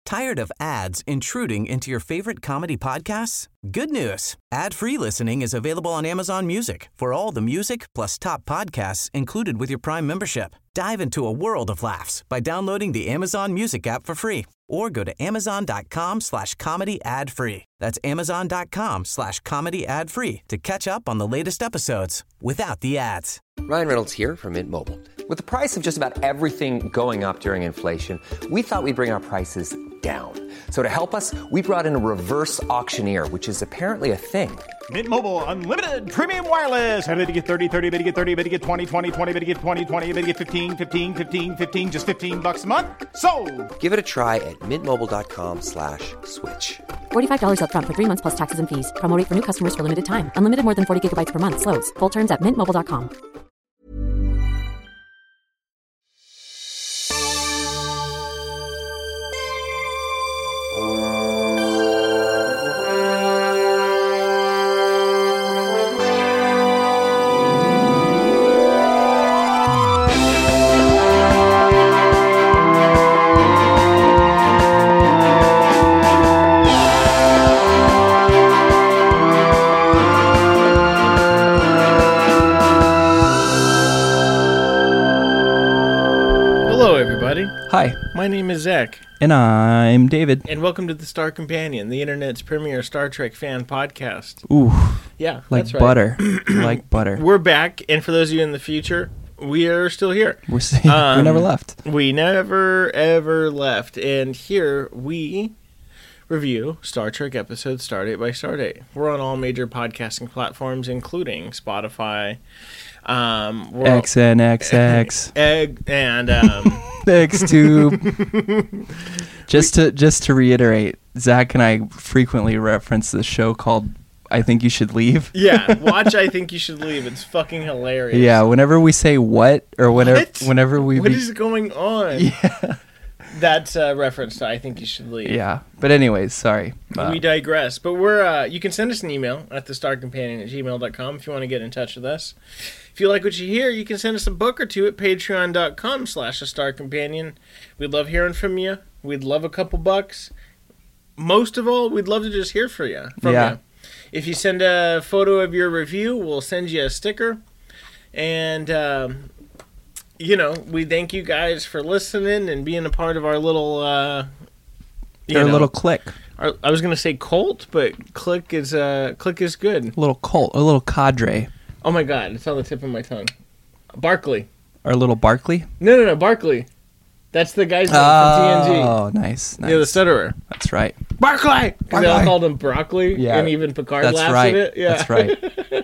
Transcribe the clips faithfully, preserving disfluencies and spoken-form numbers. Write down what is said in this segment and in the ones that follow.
Tired of ads intruding into your favorite comedy podcasts? Good news. Ad-free listening is available on Amazon Music for all the music plus top podcasts included with your Prime membership. Dive into a world of laughs by downloading the Amazon Music app for free or go to amazon.com slash comedy ad free. That's amazon.com slash comedy ad free to catch up on the latest episodes without the ads. Ryan Reynolds here from Mint Mobile. With the price of just about everything going up during inflation, we thought we'd bring our prices down. So to help us, we brought in a reverse auctioneer, which is apparently a thing. Mint Mobile Unlimited Premium Wireless. How to get thirty, thirty, bit to get thirty, bit to get twenty, twenty, twenty, bit to get twenty, twenty, bit to get fifteen, fifteen, fifteen, fifteen, just fifteen bucks a month? Sold! Give it a try at mintmobile.com slash switch. forty-five dollars up front for three months plus taxes and fees. Promo rate for new customers for limited time. Unlimited more than forty gigabytes per month. Slows full terms at mint mobile dot com. Hi. My name is Zach. And I'm David. And welcome to the Star Companion, the internet's premier Star Trek fan podcast. Ooh. Yeah, like that's right. butter. Like butter. We're back, and for those of you in the future, we are still here. We're still, um, we never left. We never, ever left. And here we review Star Trek episodes Stardate by Stardate. We're on all major podcasting platforms, including Spotify, um, X N X X, Egg, and um, XTube. just to just to reiterate, Zach and I frequently reference the show called I Think You Should Leave. Yeah, watch I Think You Should Leave. It's fucking hilarious. Yeah, whenever we say what or whenever what? whenever we what be- is going on? Yeah. That's a reference to I Think You Should Leave. Yeah. But anyways, sorry. Uh, we digress. But we're uh, you can send us an email at the star companion at gmail dot com if you want to get in touch with us. If you like what you hear, you can send us a book or two at patreon.com slash a star companion. We'd love hearing from you. We'd love a couple bucks. Most of all, we'd love to just hear from you. From yeah. you. If you send a photo of your review, we'll send you a sticker. And, um, you know, we thank you guys for listening and being a part of our little... Uh, Our know, little clique. Our, I was going to say cult, but clique is, uh, clique is good. A little cult. A little cadre. Oh, my God. It's on the tip of my tongue. Barkley. Our little Barkley? No, no, no. Barkley. That's the guy's name oh, from T N G. Oh, nice. nice. Yeah, the stutterer. That's right. Barkley! Because they all called him Broccoli, yeah. and even Picard That's laughs right. at it. Yeah. That's right.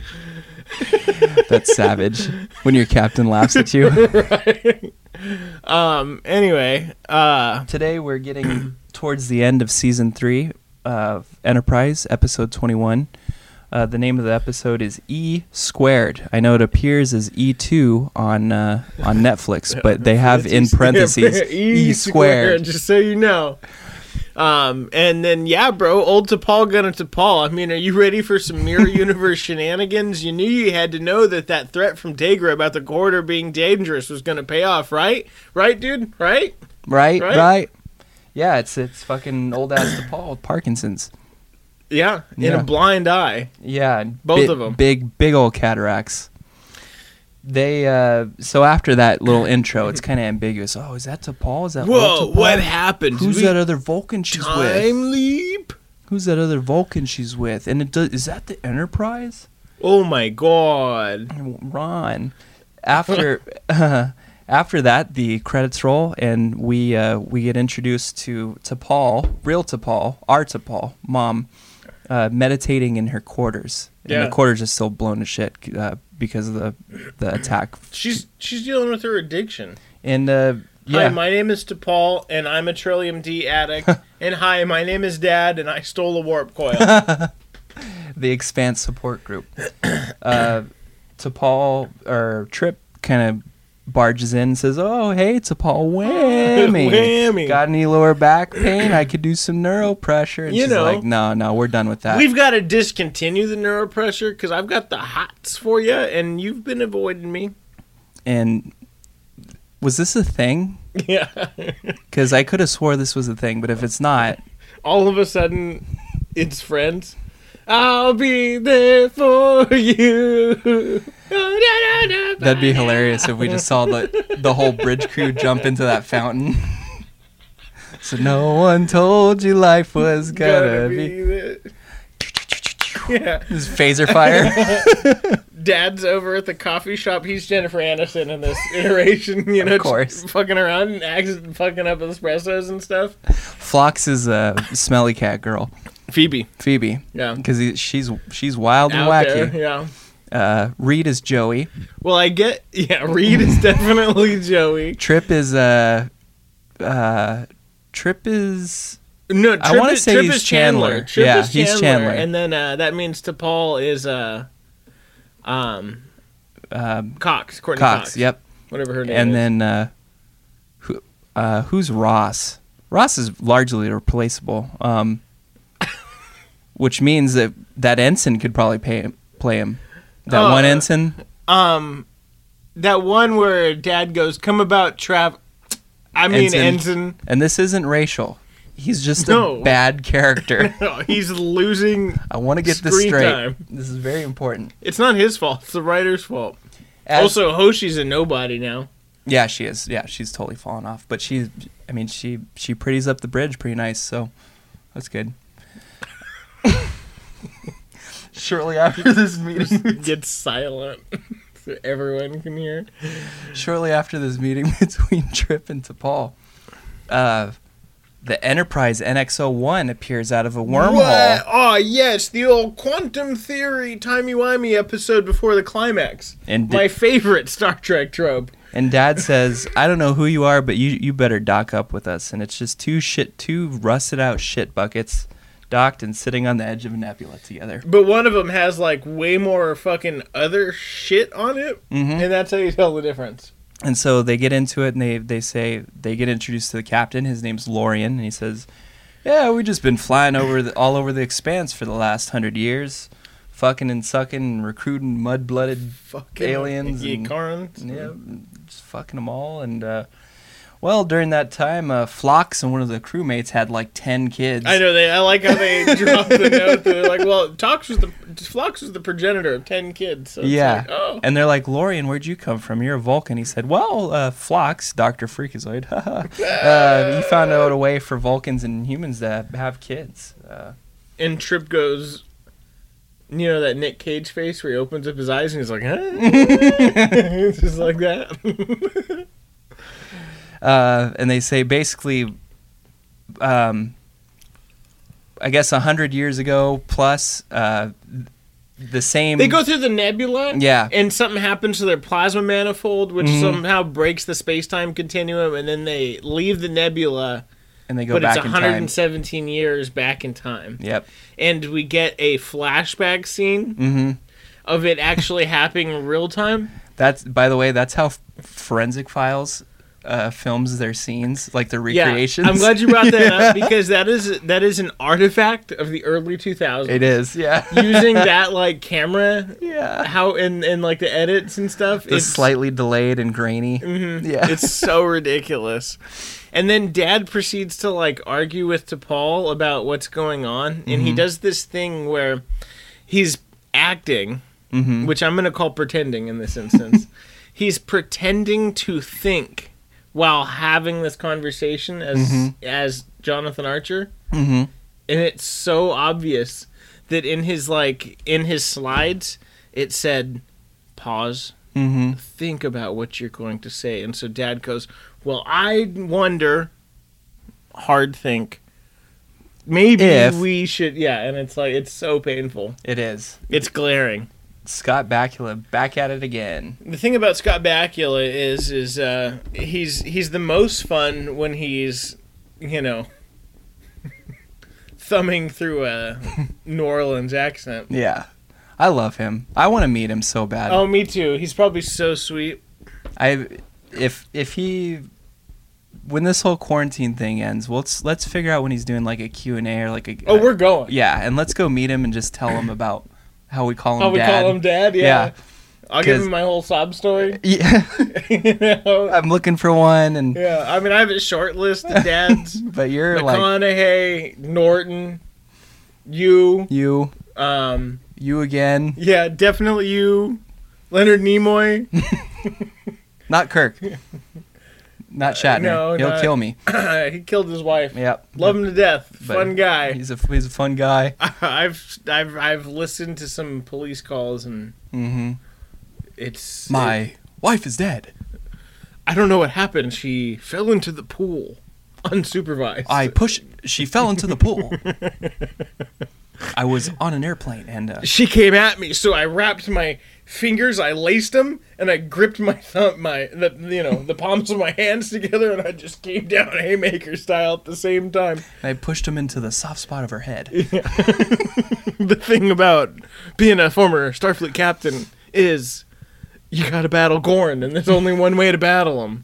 That's savage. When your captain laughs at you. Right. Um. Anyway, uh, today we're getting towards the end of season three of Enterprise, episode twenty-one. Uh, the name of the episode is E Squared. I know it appears as E two on uh, on Netflix, but they have in parentheses E, e squared. Just so you know. Um, and then, yeah, bro, old T'Pol gunning T'Pol. I mean, are you ready for some mirror universe shenanigans? You knew you had to know that that threat from Tegra about the corridor being dangerous was going to pay off, right? Right, dude? Right? Right, right? right. Yeah, it's it's fucking old-ass T'Pol with Parkinson's. Yeah, in yeah. a blind eye. Yeah. Both bi- of them. Big, big old cataracts. They, uh, so after that little intro, it's kind of ambiguous. Oh, is that T'Pol? Is that Whoa, T'Pol? what happened? Who's we... that other Vulcan she's Time with? Time leap? Who's that other Vulcan she's with? And it does, is that the Enterprise? Oh my god. Ron. After uh, after that, the credits roll, and we uh, we get introduced to T'Pol, real T'Pol, our T'Pol, Mom, uh, meditating in her quarters. And yeah. the quarters are still blown to shit uh, because of the the attack. She's she's dealing with her addiction. And uh, yeah. Hi, my name is T'Pol, and I'm a Trillium D addict. And hi, my name is Dad, and I stole a warp coil. The Expanse support group. Uh, T'Pol or Trip kind of barges in and says, "Oh, hey, T'Pol, whammy. Whammy. Got any lower back pain? I could do some neuro pressure." And you she's know, like, "No, no, we're done with that. We've got to discontinue the neuro pressure because I've got the hots for you, and you've been avoiding me." And was this a thing? Yeah. Because I could have swore this was a thing, but if it's not, all of a sudden, it's Friends. I'll be there for you. that'd be hilarious if we just saw the the whole bridge crew jump into that fountain. So no one told you life was gonna, gonna be. be the... Yeah. This phaser fire. Dad's over at the coffee shop. He's Jennifer Aniston in this iteration, you know, of course. fucking around and accident, fucking up espressos and stuff. Phlox is a smelly cat girl. Phoebe. Phoebe. Yeah. Because she's she's wild and Out wacky. There, yeah. Uh, Reed is Joey. Well, I get, yeah, Reed is definitely Joey. Trip is, uh, uh, Trip is... No, Trip I want to is, say Trip he's is Chandler. Chandler. Trip yeah, is Chandler. he's Chandler. And then uh, that means T'Pol is uh, um, um, Cox. Courtney Cox, Cox. Yep. Whatever her name and is. And then, uh, who, uh, who's Ross? Ross is largely replaceable, um, which means that that ensign could probably pay him, play him. That uh, one ensign? Um, that one where Dad goes, come about Trav... I mean ensign. ensign. And this isn't racial. He's just no. a bad character. No, he's losing I want to get this straight. Time. This is very important. It's not his fault. It's the writer's fault. As, also, Hoshi's a nobody now. Yeah, she is. Yeah, she's totally fallen off. But she, I mean, she she pretties up the bridge pretty nice, so that's good. Shortly after this meeting... Gets silent so everyone can hear. Shortly after this meeting between Trip and T'Pol, uh, the Enterprise N X oh one appears out of a wormhole. What? Oh, yes, the old quantum theory timey-wimey episode before the climax. And My favorite Star Trek trope. And Dad says, I don't know who you are, but you you better dock up with us. And it's just two shit, two rusted out shit buckets docked and sitting on the edge of a nebula together. But one of them has like way more fucking other shit on it, mm-hmm. and that's how you tell the difference. And so they get into it, and they, they say, they get introduced to the captain. His name's Lorian, and he says, yeah, we've just been flying over the, all over the expanse for the last hundred years, fucking and sucking and recruiting mud-blooded fucking aliens. And, and, yeah, just fucking them all. And, uh, well, during that time, uh, Phlox and one of the crewmates had like ten kids. I know, they. I like how they dropped the note. They're like, well, Tox was the, Phlox was the progenitor of ten kids. So it's yeah. Like, oh. And they're like, Lorian, where'd you come from? You're a Vulcan. He said, well, uh, Phlox, Doctor Freakazoid, uh, he found out a way for Vulcans and humans to have kids. Uh, and Trip goes, you know that Nick Cage face where he opens up his eyes and he's like, huh? It's just like that. Uh, and they say basically, um, I guess a hundred years ago plus, uh, the same. They go through the nebula, yeah, and something happens to their plasma manifold, which mm-hmm. somehow breaks the space-time continuum, and then they leave the nebula, and they go but back it's in one hundred seventeen time. years back in time. Yep. And we get a flashback scene mm-hmm. of it actually happening in real time. That's, by the way, that's how Forensic Files Uh, films their scenes, like the recreations. Yeah, I'm glad you brought that up because that is that is an artifact of the early two thousands. It is, yeah. Using that like camera, yeah. How and and like the edits and stuff. The it's slightly delayed and grainy. Mm-hmm. Yeah, it's so ridiculous. And then Dad proceeds to like argue with T'Pol about what's going on, and mm-hmm. he does this thing where he's acting, mm-hmm. which I'm going to call pretending in this instance. He's pretending to think while having this conversation as mm-hmm. as Jonathan Archer, mm-hmm. and it's so obvious that in his like in his slides it said pause, mm-hmm. think about what you're going to say, and so Dad goes, well, I wonder, hard think, maybe if. we should, yeah, and it's like it's so painful. It is. It's glaring. Scott Bakula back at it again. The thing about Scott Bakula is is uh, he's he's the most fun when he's, you know, thumbing through a New Orleans accent. Yeah. I love him. I want to meet him so bad. Oh, me too. He's probably so sweet. I if if he when this whole quarantine thing ends, well, let's let's figure out when he's doing like a Q and A or like a Oh, uh, we're going. Yeah, and let's go meet him and just tell him about how we call him How we Dad. call him Dad, yeah. I'll give him my whole sob story. Yeah. You know? I'm looking for one, and yeah, I mean, I have a short list of dads. but you're like McConaughey, Norton, you, you, um, you again. yeah, definitely you, Leonard Nimoy. Not Kirk. Not Shatner. no, He'll not- kill me. He killed his wife. Yep. Love him to death. But Fun guy. He's a he's a fun guy. I've I've I've listened to some police calls and Mm-hmm. it's My it- wife is dead. I don't know what happened. She fell into the pool, unsupervised. I pushed. She fell into the pool. I was on an airplane, and uh, She came at me, so I wrapped my fingers, I laced them, and I gripped my thumb, my the, you know the palms of my hands together, and I just came down haymaker style at the same time. I pushed him into the soft spot of her head. The thing about being a former Starfleet captain is you gotta battle Gorn, and there's only one way to battle him.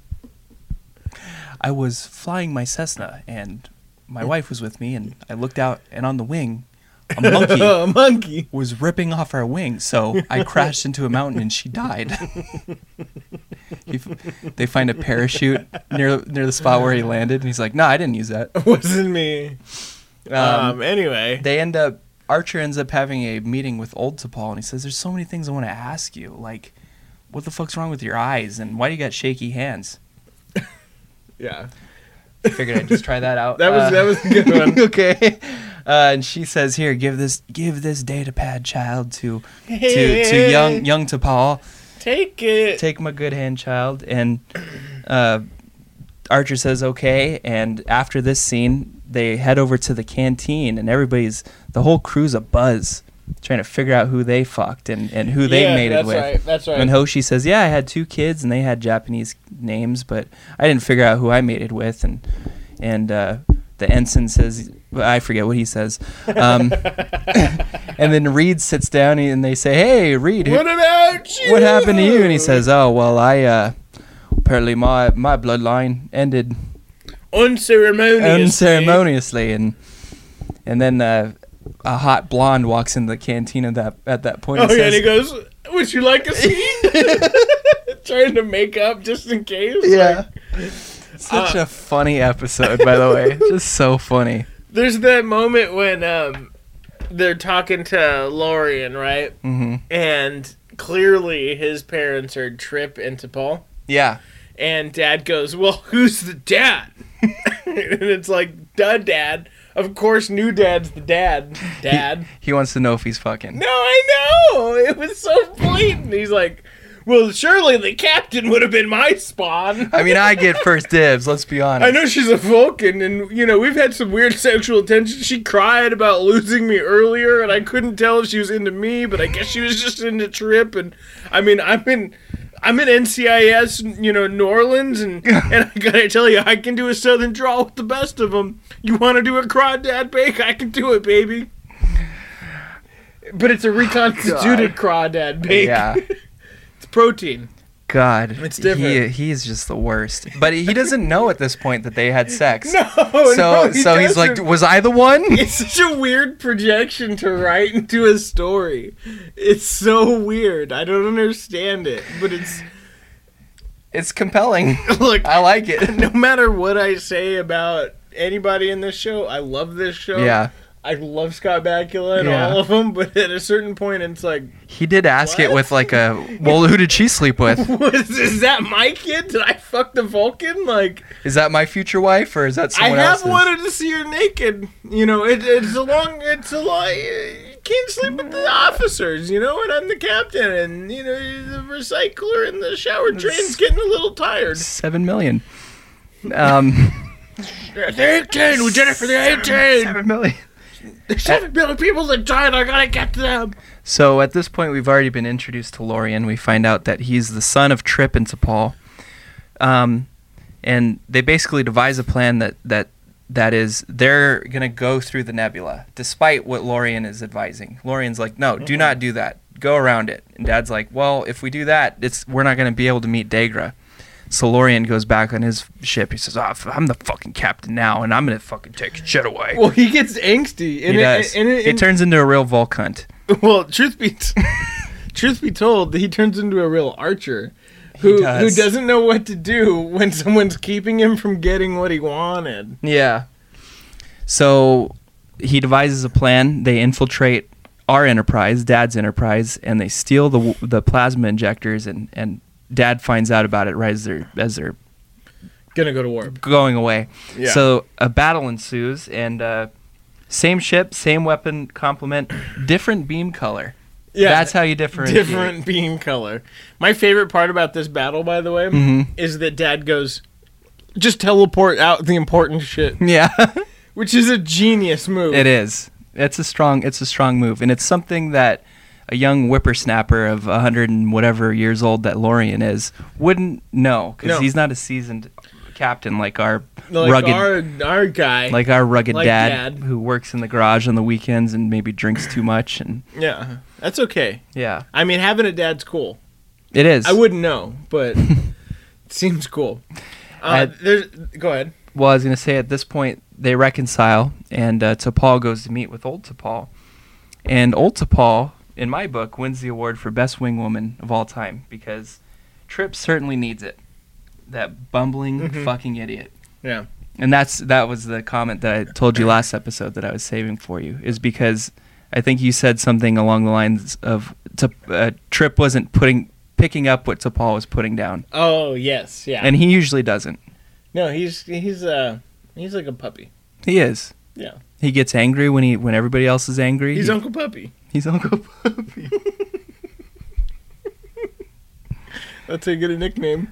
I was flying my Cessna, and my wife was with me, and I looked out, and on the wing, a monkey A monkey. was ripping off our wing, so I crashed into a mountain, and she died. He f- they find a parachute near near the spot where he landed, and he's like, "No, I didn't use that." Wasn't me. Um, Um, anyway. They end up, Archer ends up having a meeting with Old T'Pol, and he says, "There's so many things I want to ask you, like, what the fuck's wrong with your eyes, and why do you got shaky hands?" Yeah. I figured I'd just try that out. That was Uh, that was a good one. okay. Uh, and she says, "Here, give this give this data pad child to to, to young young T'Pol. Take it. Take my good hand, child." And uh, Archer says, "Okay." And after this scene, they head over to the canteen, and everybody's the whole crew's a buzz, trying to figure out who they fucked and, and who they Yeah, mated that's with. right, that's right. And Hoshi says, "Yeah, I had two kids, and they had Japanese names, but I didn't figure out who I mated with." And and uh, the ensign says, I forget what he says. Um, and then Reed sits down, and they say, "Hey, Reed, who- What about you? what happened to you?" And he says, "Oh, well, I uh, apparently my my bloodline ended Unceremoniously. unceremoniously." And and then uh, a hot blonde walks into the canteen at that at that point. Oh, and yeah, and says, he goes, "Would you like a seat?" Trying to make up just in case. "Yeah." Like, Such uh, a funny episode, by the way. Just so funny. there's that moment when um, they're talking to Lorien, right? Mm-hmm. And clearly his parents are Trip and T'Pol. Yeah. And Dad goes, "Well, who's the dad?" And it's like, "Duh, Dad. Of course, new Dad's the dad. Dad." He wants to know if he's fucking. No, I know. It was so blatant. He's like, "Well, surely the captain would have been my spawn." I mean, I get first dibs, let's be honest. I know she's a Vulcan, and, you know, we've had some weird sexual tension. She cried about losing me earlier, and I couldn't tell if she was into me, but I guess she was just into Trip. And, I mean, I'm in... I'm in N C I S, you know, New Orleans, and, and I gotta tell you, I can do a southern drawl with the best of them. You want to do a crawdad bake? I can do it, baby. But it's a reconstituted crawdad bake. Yeah. It's protein. God. It's different. He, he's just the worst. But he doesn't know at this point that they had sex. No, So, no, he so he's like, doesn't. was I the one? It's such a weird projection to write into a story. It's so weird. I don't understand it, but it's It's compelling. look. I like it. No matter what I say about anybody in this show, I love this show. Yeah. I love Scott Bakula and Yeah. all of them, but at a certain point, it's like, He did ask it What? with like a, well, who did she sleep with? was, is that my kid? Did I fuck the Vulcan? Like, Is that my future wife or is that I someone have else's? wanted to see her naked. You know, it, it's a long, it's a long. You can't sleep with the officers, you know, and I'm the captain, and you know, the recycler and the shower train's getting a little tired. Seven million. Um, The eighteen, we did it for the eighteen. seven million. There's seven million people that died. I gotta get to them. So at this point, we've already been introduced to Lorien. We find out that he's the son of Trip and T'Pol. Um, and they basically devise a plan that, that that is they're going to go through the nebula, despite what Lorien is advising. Lorien's like, no, do not do that. Go around it. And Dad's like, well, if we do that, it's we're not going to be able to meet Dagra. So Lorien goes back on his ship. He says, oh, I'm the fucking captain now, and I'm going to fucking take your shit away. Well, he gets angsty. And he it, does. And it, it turns into a real Volk hunt. Well, truth be t- truth be told, he turns into a real archer who does. who doesn't know what to do when someone's keeping him from getting what he wanted. Yeah. So he devises a plan. They infiltrate our Enterprise, Dad's Enterprise, and they steal the the plasma injectors. And, and Dad finds out about it right as they're as they're Gonna go to warp. going away. Yeah. So a battle ensues, and uh, same ship, same weapon complement, different beam color. Yeah, That's how you differentiate. different beam color. My favorite part about this battle, by the way, Mm-hmm. is that Dad goes, just teleport out the important shit, Yeah. which is a genius move. It is. It's a strong. It's a strong move, and it's something that a young whippersnapper of a hundred and whatever years old that Lorian is wouldn't know because No. he's not a seasoned captain like our Like rugged, our our guy. like our rugged like dad, Dad. who works in the garage on the weekends and maybe drinks too much. And Yeah, that's okay. yeah, I mean, having a dad's cool. it is. I wouldn't know, but it seems cool. Uh, I- there's, go ahead. Well, I was going to say at this point they reconcile, and uh, T'Pol goes to meet with old T'Pol, and old T'Pol, in my book, wins the award for best wing woman of all time because Trip certainly needs it. That bumbling Mhm. fucking idiot. Yeah. And that's that was the comment that I told you last episode that I was saving for you, is because I think you said something along the lines of T- uh, Trip wasn't putting picking up what T'Pol was putting down, Oh yes, yeah. and he usually doesn't. no, he's he's uh he's like a puppy. He is. Yeah. He gets angry when he when everybody else is angry. He's He- Uncle Puppy. He's Uncle Puppy. That's a good nickname.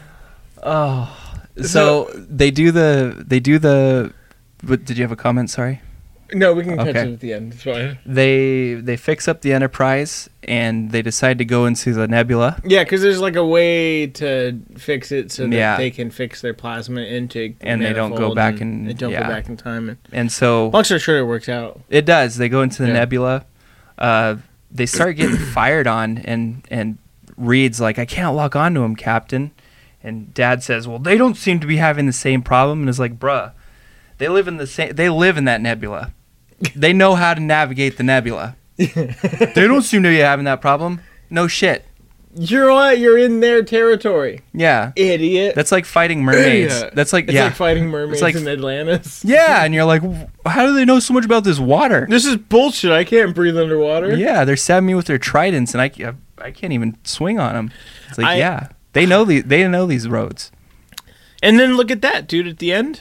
Oh, so they do the they do the. What, did you have a comment? Sorry. No, we can catch Okay. it at the end. It's fine. They they fix up the Enterprise and they decide to go into the nebula. Yeah, because there's like a way to fix it so that Yeah. they can fix their plasma intake, And they don't go manifold back and- they don't yeah. go back in time. And And so long story short, it works out. it does. They go into the Yeah. nebula. Uh, they start getting fired on, and and Reed's like, I can't lock onto him, Captain. And Dad says, well, they don't seem to be having the same problem. And it's like, bruh, they live in the same. They live in that nebula. They know how to navigate the nebula. They don't seem to be having that problem. No shit. You're on, you're in their territory, Yeah. idiot. That's like fighting mermaids. Yeah. That's like It's yeah. like fighting mermaids like- in Atlantis. Yeah, and you're like, how do they know so much about this water? This is bullshit. I can't breathe underwater. Yeah, they're stabbing me with their tridents, and I, ca- I can't even swing on them. It's like, I- yeah, they know the they know these roads. And then look at that, dude. At the end,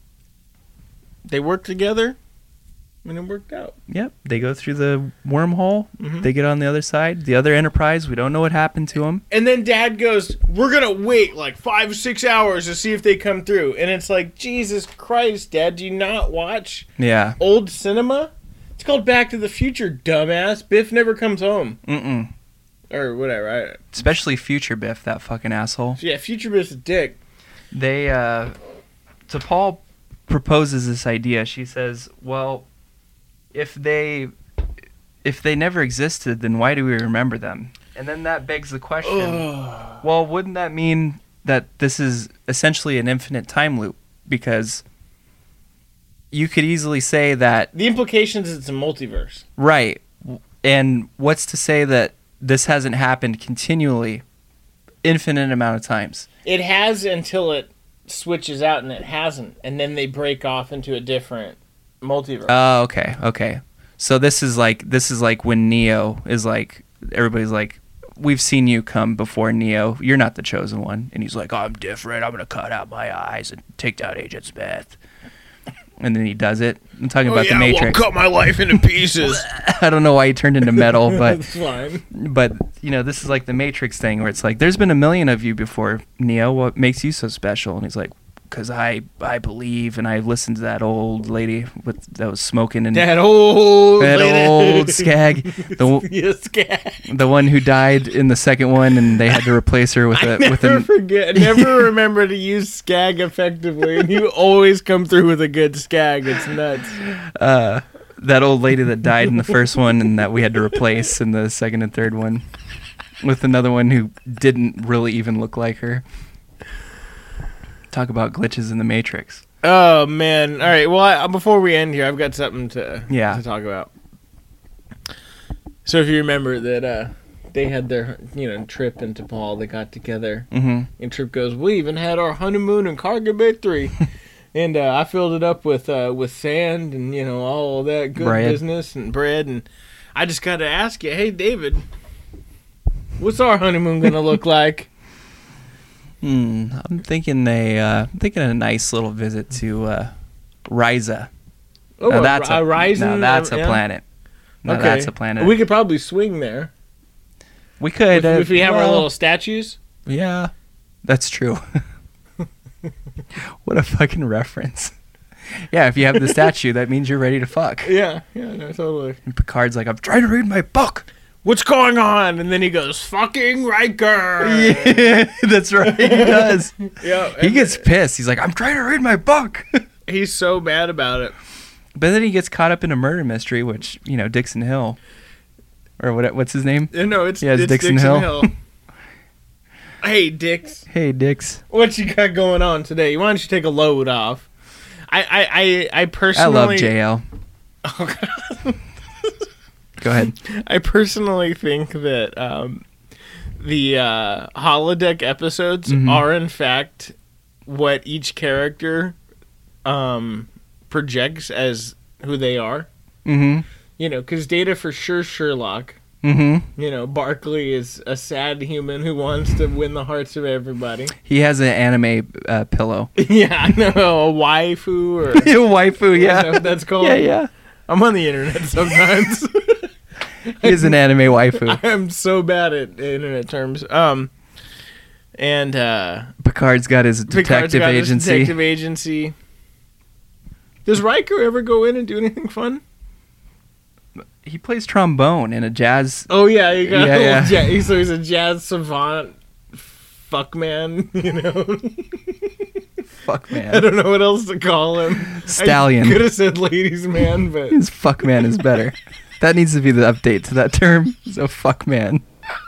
they work together, and it worked out. Yep, they go through the wormhole. Mhm. They get on the other side. The other Enterprise, we don't know what happened to them. And then Dad goes, "We're gonna wait like five, six hours to see if they come through." And it's like, Jesus Christ, Dad, do you not watch Yeah. old cinema? It's called Back to the Future, dumbass. Biff never comes home, Mm-mm. or whatever. I, Especially Future Biff, that fucking asshole. yeah, Future Biff's a dick. They, uh, T'Pol proposes this idea. She says, well, if they, if they never existed, then why do we remember them? And then that begs the question, well, wouldn't that mean that this is essentially an infinite time loop? Because you could easily say that, The implications is it's a multiverse. right, and what's to say that this hasn't happened continually, infinite amount of times? It has until it switches out, and it hasn't, and then they break off into a different multiverse. Oh, okay, okay. So this is like this is like when Neo is like, everybody's like, we've seen you come before, Neo. You're not the chosen one, and he's like, I'm different. I'm gonna cut out my eyes and take down Agent Smith. And then he does it. I'm talking about the Matrix. cut my life into pieces. I don't know why he turned into metal, but It's fine. but you know, this is like the Matrix thing where it's like, there's been a million of you before, Neo. What makes you so special? And he's like, because I I believe, and I listened to that old lady with that was smoking and That old, that lady. old skag, the Yes, skag. the one who died in the second one, and they had to replace her with I a with never a forget. Never remember to use skag effectively, and you always come through with a good skag. It's nuts. uh, that old lady that died in the first one, and that we had to replace in the second and third one, with another one who didn't really even look like her. Talk about glitches in the Matrix. Oh man! All right. Well, I, before we end here, I've got something to Yeah. to talk about. So if you remember that uh, they had their, you know, Trip and T'Pol, they got together. Mm-hmm. And Trip goes, we even had our honeymoon in Cargo Bay three. And uh, I filled it up with uh, with sand and, you know, all that good bread. business and bread. And I just got to ask you, hey, David, what's our honeymoon going to look like? Hmm. I'm thinking a, uh, I'm thinking a nice little visit to uh, Risa. Oh, now a, that's a, a rising. now that's a yeah. planet. Now Okay. that's a planet. We could probably swing there. We could. If, uh, if we have our well, little statues. Yeah, that's true. What a fucking reference. Yeah, if you have the statue, that means you're ready to fuck. Yeah, yeah, no, totally. And Picard's like, I'm trying to read my book. What's going on? And then he goes, fucking Riker. Yeah, that's right. He does. Yeah, He and gets pissed. He's like, I'm trying to read my book. he's so mad about it. But then he gets caught up in a murder mystery, which, you know, Dixon Hill. Or what? what's his name? Uh, No, it's, Yeah, it's it's Dixon Dixon, Hill. Hill. Hey, Dix. Hey, Dix. What you got going on today? Why don't you take a load off? I I, I, I I personally... love J L. Oh, God. Go ahead. I personally think that um, the uh, holodeck episodes Mhm. are, in fact, what each character um, projects as who they are. Mm-hmm. You know, because Data for sure Sherlock. Mm-hmm. You know, Barkley is a sad human who wants to win the hearts of everybody. He has an anime uh, pillow. Yeah, I know, a waifu or Waifu, is yeah. that what that's called? Yeah, yeah. I'm on the internet sometimes. He is an anime waifu. I'm so bad at internet terms. Um, and uh, Picard's got his Picard's detective got his agency. detective agency. Does Riker ever go in and do anything fun? He plays trombone in a jazz. Oh yeah, he got Yeah, a little yeah. ja- so he's a jazz savant, fuck man. You know, Fuck I man. don't know what else to call him. Stallion. I could have said ladies man, but His fuck man is better. That needs to be the update to that term. So fuck man.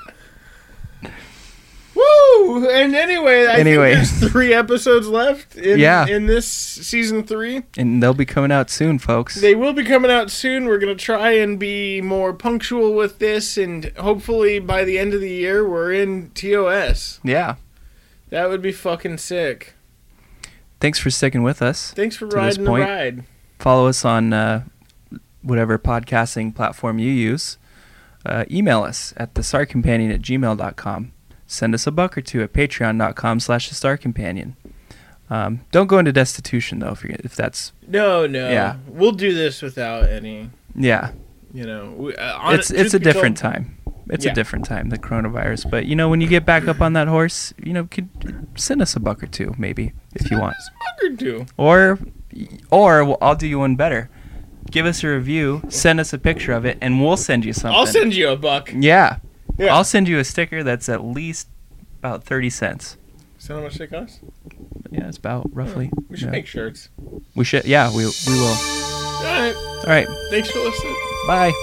woo. And anyway, I Anyway. think there's three episodes left. In, Yeah. in this season three. And they'll be coming out soon, folks. They will be coming out soon. We're going to try and be more punctual with this, and hopefully by the end of the year, we're in T O S. Yeah. That would be fucking sick. Thanks for sticking with us. Thanks for To this riding the point. ride. Follow us on uh, whatever podcasting platform you use. Uh, email us at the star companion at gmail dot com. Send us a buck or two at patreon dot com slash the star companion. Um, don't go into destitution, though, if, you're, if that's... No, no. Yeah. We'll do this without any, Yeah. you know. We, uh, on It's it- it's truth a be different told- time. It's Yeah. a different time, the coronavirus. But, you know, when you get back up on that horse, you know, could send us a buck or two, maybe, if you want. Fuck or two. Or, or well, I'll do you one better. Give us a review, send us a picture of it, and we'll send you something. I'll send you a buck. Yeah. Yeah. I'll send you a sticker that's at least about thirty cents. Is that how much they cost? Yeah, it's about roughly. We should yeah. make shirts. We should. Yeah, we we will. All right. All right. Thanks for listening. Bye.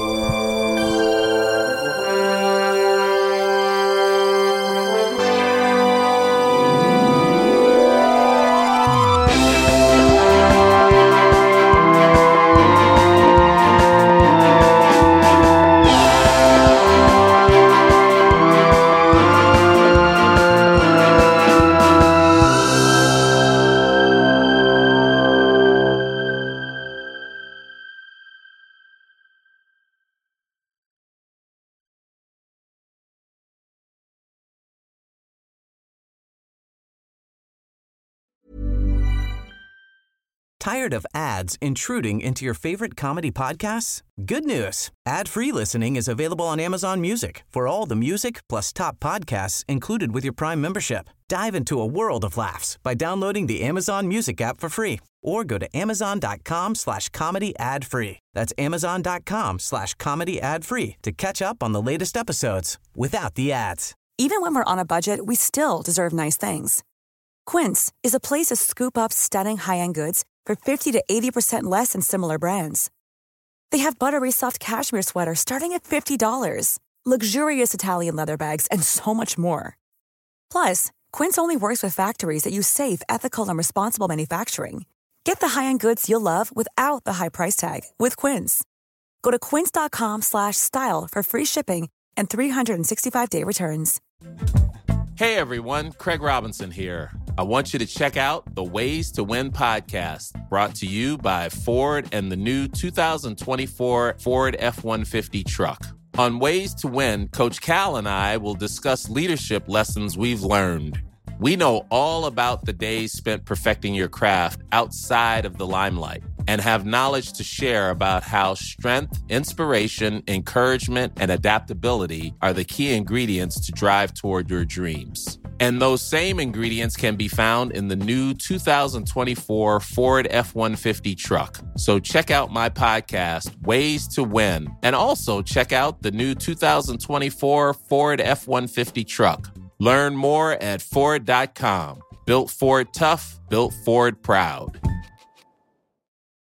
Tired of ads intruding into your favorite comedy podcasts? Good news. Ad-free listening is available on Amazon Music for all the music plus top podcasts included with your Prime membership. Dive into a world of laughs by downloading the Amazon Music app for free or go to amazon.com slash comedy ad free. That's amazon.com slash comedy ad free to catch up on the latest episodes without the ads. Even when we're on a budget, we still deserve nice things. Quince is a place to scoop up stunning high-end goods for fifty to eighty percent less than similar brands. They have buttery soft cashmere sweaters starting at fifty dollars, luxurious Italian leather bags, and so much more. Plus, Quince only works with factories that use safe, ethical, and responsible manufacturing. Get the high-end goods you'll love without the high price tag with Quince. Go to quince.com slash style for free shipping and three sixty-five day returns. Hey everyone, Craig Robinson here. I want you to check out the Ways to Win podcast, brought to you by Ford and the new two thousand twenty-four Ford F one fifty truck. On Ways to Win, Coach Cal and I will discuss leadership lessons we've learned. We know all about the days spent perfecting your craft outside of the limelight and have knowledge to share about how strength, inspiration, encouragement, and adaptability are the key ingredients to drive toward your dreams. And those same ingredients can be found in the new two thousand twenty-four Ford F one fifty truck. So check out my podcast, Ways to Win, and also check out the new two thousand twenty-four Ford F one fifty truck. Learn more at Ford dot com. Built Ford tough, built Ford proud.